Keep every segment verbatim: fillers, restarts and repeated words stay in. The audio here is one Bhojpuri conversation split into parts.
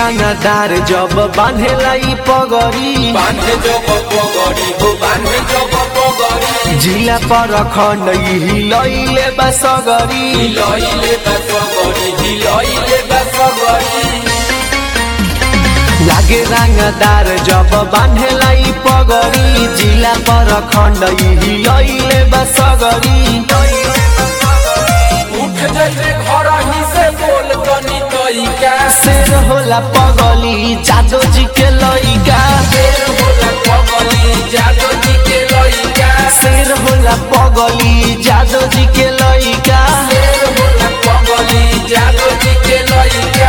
रंगदार जब बांधेला ई पगड़ी बांधे जब पगड़ी हो बांधे जब पगड़ी जिला पर खंड हिलैले बा सगरी हिलैले बा सगरी हिलैले बा सगरी लागे रंगदार जब बांधेला ई पगड़ी जिला पर खंड हिलैले बा सगरी उठ जइबे घर ही से बोल तनी तइका शेर होला पगली जादो जी के लइका शेर होला पगली जादो जी के लइका शेर होला पगली जादो जी के लइका शेर होला पगली जादो जी के लइका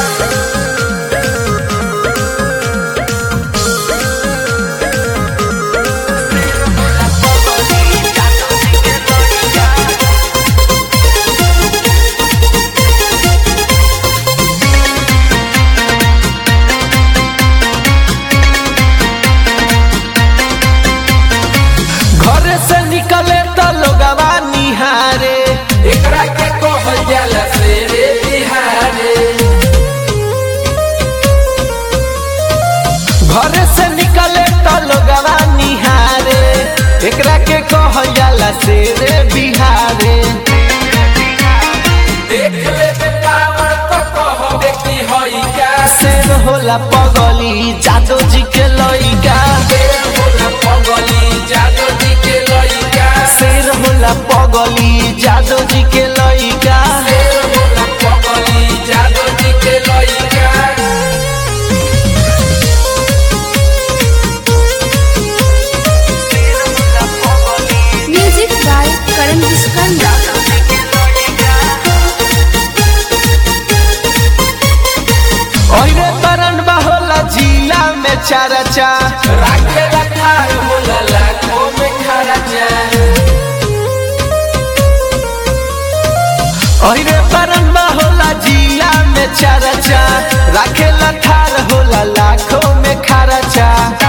घर से निकले तो लोगवा निहारे एकरा के कहल जाला शेरे बिहारे घर से निकले तो लोगवा निहारे एकरा के कहल जाला शेरे बिहारे देख लेबे पावर तो कहबे की हई का शेर होला पगली जादो जी के लइका शेर होला पगली जादो जी के लइका शेर होला पगली जादो जी के लइका शेर होला पगली जादो जी के लइका Music by Karan Viskanda. ओइरे तरन होला जिला में चर्चा राखे रखार होला लाखों में खर्चा ओइरे तरन होला जिला में चर्चा राखे लठार होला लाखों में खर्चा